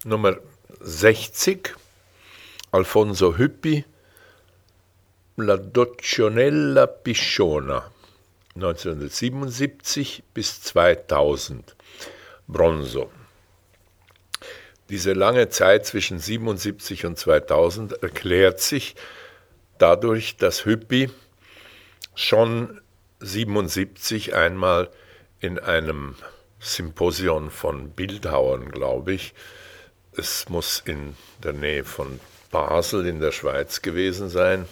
Nummer 60, Alfonso Hüppi, La Doccionella Pisciona, 1977 bis 2000, Bronzo. Diese lange Zeit zwischen 1977 und 2000 erklärt sich dadurch, dass Hüppi schon 1977 einmal in einem Symposion von Bildhauern, glaube ich, es muss in der Nähe von Basel in der Schweiz gewesen sein,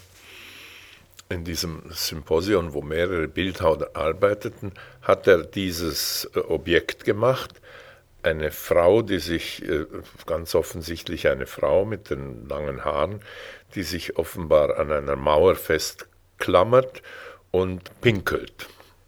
in diesem Symposion, wo mehrere Bildhauer arbeiteten, hat er dieses Objekt gemacht. Eine Frau, die sich, ganz offensichtlich eine Frau mit den langen Haaren, die sich offenbar an einer Mauer festklammert und pinkelt.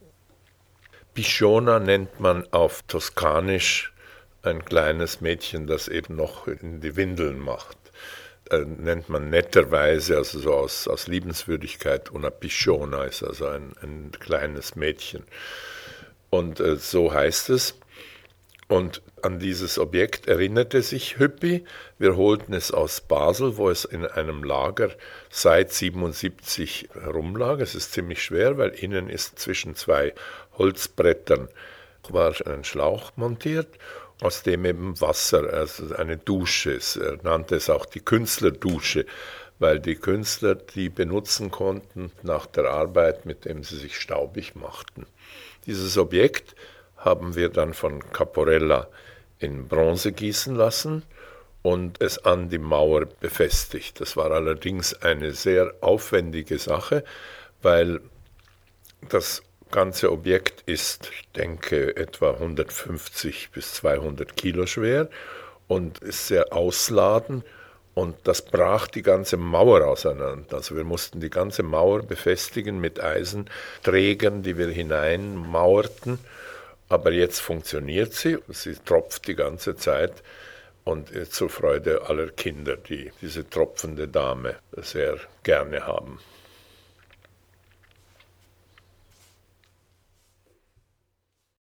Pisciona nennt man auf Toskanisch ein kleines Mädchen, das eben noch in die Windeln macht. Nennt man netterweise, also so aus Liebenswürdigkeit, una pisciona ist also ein kleines Mädchen. Und so heißt es. Und an dieses Objekt erinnerte sich Hüppi. Wir holten es aus Basel, wo es in einem Lager seit 1977 herumlag. Es ist ziemlich schwer, weil innen ist zwischen zwei Holzbrettern war ein Schlauch montiert, aus dem eben Wasser, also eine Dusche ist. Er nannte es auch die Künstlerdusche, weil die Künstler die benutzen konnten nach der Arbeit, mit dem sie sich staubig machten. Dieses Objekt haben wir dann von Caporella in Bronze gießen lassen und es an die Mauer befestigt. Das war allerdings eine sehr aufwendige Sache, weil das ganze Objekt ist, ich denke, etwa 150 bis 200 Kilo schwer und ist sehr ausladend und das brach die ganze Mauer auseinander. Also wir mussten die ganze Mauer befestigen mit Eisenträgern, die wir hineinmauerten. Aber jetzt funktioniert sie tropft die ganze Zeit und zur Freude aller Kinder, die diese tropfende Dame sehr gerne haben.